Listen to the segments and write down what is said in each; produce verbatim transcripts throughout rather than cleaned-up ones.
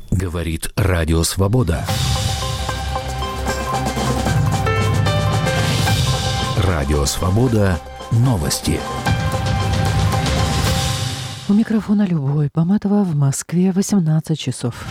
Говорит Радио Свобода. Радио Свобода. Новости. У микрофона Любовь Баматова, в Москве восемнадцать часов.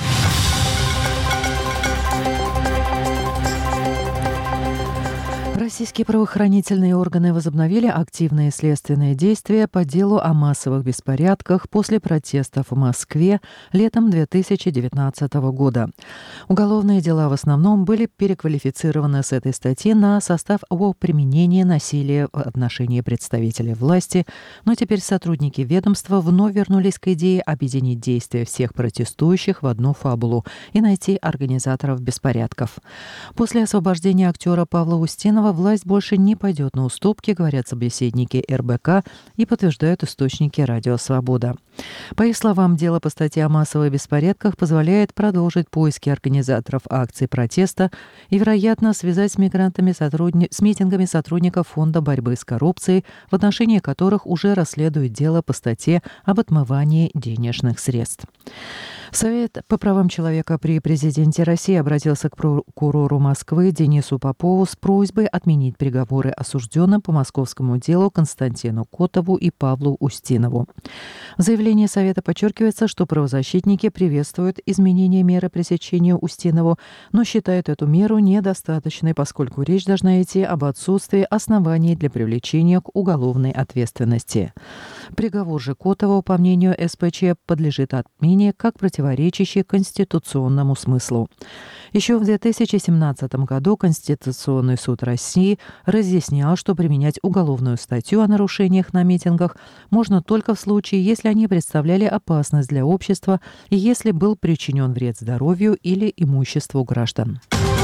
Российские правоохранительные органы возобновили активные следственные действия по делу о массовых беспорядках после протестов в Москве летом две тысячи девятнадцатого года. Уголовные дела в основном были переквалифицированы с этой статьи на состав о применении насилия в отношении представителей власти, но теперь сотрудники ведомства вновь вернулись к идее объединить действия всех протестующих в одну фабулу и найти организаторов беспорядков. После освобождения актера Павла Устинова власть больше не пойдет на уступки, говорят собеседники эр бэ ка и подтверждают источники Радио Свобода. По их словам, дело по статье о массовых беспорядках позволяет продолжить поиски организаторов акций протеста и, вероятно, связать с мигрантами сотрудни... с митингами сотрудников Фонда борьбы с коррупцией, в отношении которых уже расследуют дело по статье об отмывании денежных средств. Совет по правам человека при президенте России обратился к прокурору Москвы Денису Попову с просьбой отменить приговоры осужденным по московскому делу Константину Котову и Павлу Устинову. В заявлении Совета подчеркивается, что правозащитники приветствуют изменение меры пресечения Устинову, но считают эту меру недостаточной, поскольку речь должна идти об отсутствии оснований для привлечения к уголовной ответственности. Приговор же Котову, по мнению эс пэ че, подлежит отмене как противоречащий конституционному смыслу. Еще в две тысячи семнадцатом году Конституционный суд России разъяснял, что применять уголовную статью о нарушениях на митингах можно только в случае, если они представляли опасность для общества и если был причинен вред здоровью или имуществу граждан.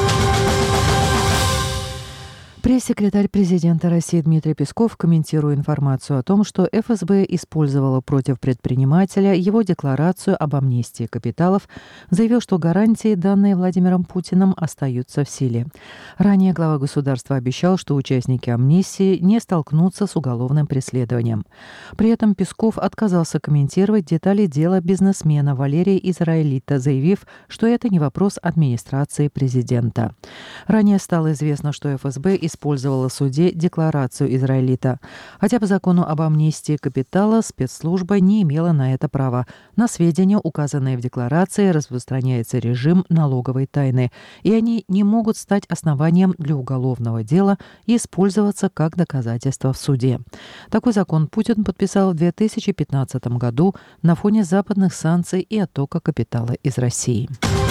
Пресс-секретарь президента России Дмитрий Песков, комментируя информацию о том, что эф эс бэ использовала против предпринимателя его декларацию об амнистии капиталов, заявил, что гарантии, данные Владимиром Путиным, остаются в силе. Ранее глава государства обещал, что участники амнистии не столкнутся с уголовным преследованием. При этом Песков отказался комментировать детали дела бизнесмена Валерия Израилита, заявив, что это не вопрос администрации президента. Ранее стало известно, что эф эс бэ использовала в суде декларацию Израилита. Хотя по закону об амнистии капитала спецслужба не имела на это права. На сведения, указанные в декларации, распространяется режим налоговой тайны, и они не могут стать основанием для уголовного дела и использоваться как доказательство в суде. Такой закон Путин подписал в две тысячи пятнадцатом году на фоне западных санкций и оттока капитала из России.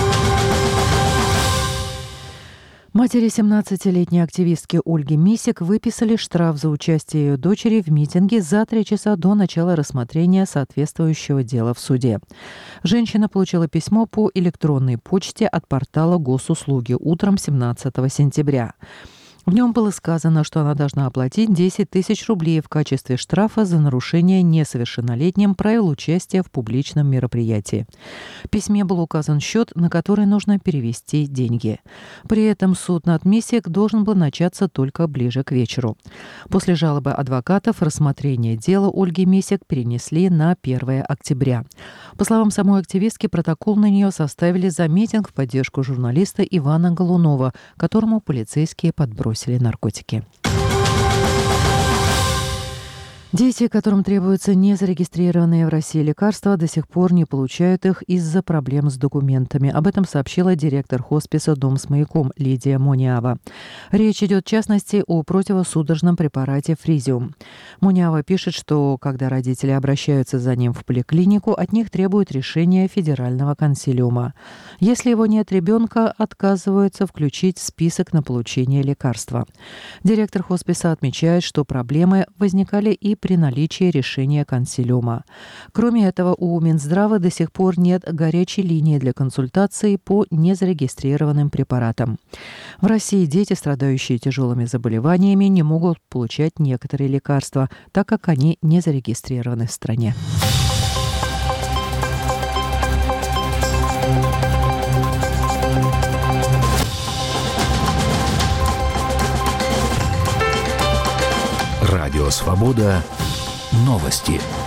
Матери семнадцатилетней активистки Ольги Мисик выписали штраф за участие ее дочери в митинге за три часа до начала рассмотрения соответствующего дела в суде. Женщина получила письмо по электронной почте от портала Госуслуги утром семнадцатого сентября. В нем было сказано, что она должна оплатить десять тысяч рублей в качестве штрафа за нарушение несовершеннолетним правил участия в публичном мероприятии. В письме был указан счет, на который нужно перевести деньги. При этом суд над Мисик должен был начаться только ближе к вечеру. После жалобы адвокатов рассмотрение дела Ольги Мисик перенесли на первое октября. По словам самой активистки, протокол на нее составили за митинг в поддержку журналиста Ивана Голунова, которому полицейские подбросили наркотики. Дети, которым требуются незарегистрированные в России лекарства, до сих пор не получают их из-за проблем с документами. Об этом сообщила директор хосписа «Дом с маяком» Лидия Мониава. Речь идет, в частности, о противосудорожном препарате «Фризиум». Мониава пишет, что когда родители обращаются за ним в поликлинику, от них требуют решения федерального консилиума. Если его нет ребенка, отказываются включить в список на получение лекарства. Директор хосписа отмечает, что проблемы возникали и при наличии решения консилиума. Кроме этого, у Минздрава до сих пор нет горячей линии для консультаций по незарегистрированным препаратам. В России дети, страдающие тяжелыми заболеваниями, не могут получать некоторые лекарства, так как они не зарегистрированы в стране. Радио Свобода. Новости.